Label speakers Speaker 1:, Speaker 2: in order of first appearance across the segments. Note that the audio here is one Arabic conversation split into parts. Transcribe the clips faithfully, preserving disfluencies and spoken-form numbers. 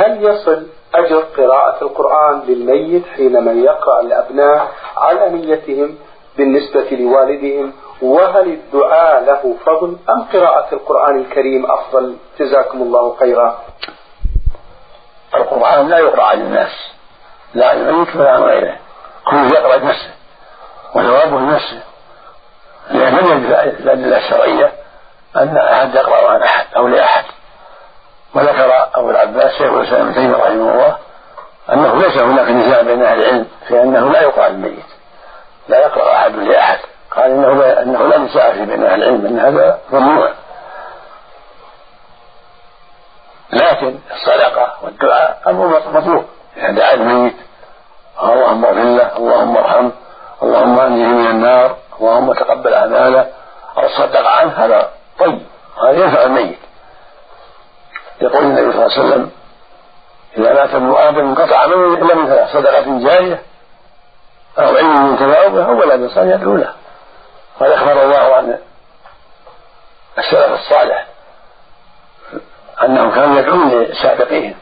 Speaker 1: هل يصل أجر قراءة القرآن للميت حينما يقرأ الأبناء على نيتهم بالنسبة لوالدهم؟ وهل الدعاء له فضل أم قراءة القرآن الكريم أفضل؟ جزاكم الله خيرا.
Speaker 2: القرآن لا يقرأ على الناس، لا على الميت ولا عن غيره، كل يقرأ نفسه وجوابه نفسه، لأن من الأدلة الشرعية أن أحد يقرأ عن أحد أو لأحد. وذكر أبو العباس شيخ الإسلام ابن تيمية رحمه الله أنه ليس هناك نزاع بين أهل العلم في أنه لا يقرأ الميت، لا يقرأ أحد لأحد، قال إنه, أنه لا نزاع في بين أهل العلم أن هذا ممنوع. لكن الصدقة والدعاء أمر مطلوب، إذا دعا الميت اللهم اغفر له، اللهم ارحمه، اللهم أنجه من النار، اللهم تقبل أعماله، أو صدق عنه، هذا طيب، هذا ينفع الميت. يقول النبي صلى الله عليه وسلم إذا مات ابن آدم انقطع عمله إلا من ثلاث: صدقة جارية، أو علم ينتفع به، أو ولد صالح يدعو له. قد أخبر الله عن السلف الصالح أنهم كانوا يدعون لسابقيهم،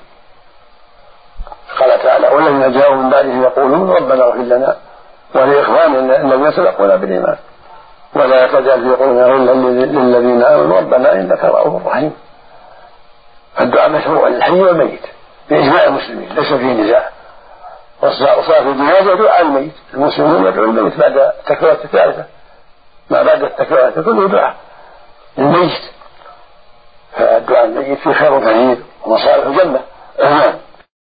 Speaker 2: قال تعالى: والذين جاءوا من بعدهم يقولون ربنا اغفر لنا ولإخواننا الذين سبقونا بالإيمان ولا تجعل في قلوبنا غلا للذين آمنوا ربنا إنك رؤوف رحيم. الدعاء مشروع للحي والميت بإجماع المسلمين، ليس فيه نزاع. وصلاة الجنازة دعاء الميت، المسلمون يدعون الميت بعد التكبيرة الثالثة، ما بعد التكبيرة كله دعاء للميت، فالدعاء الميت فيه خير كثير ومصالح جنة.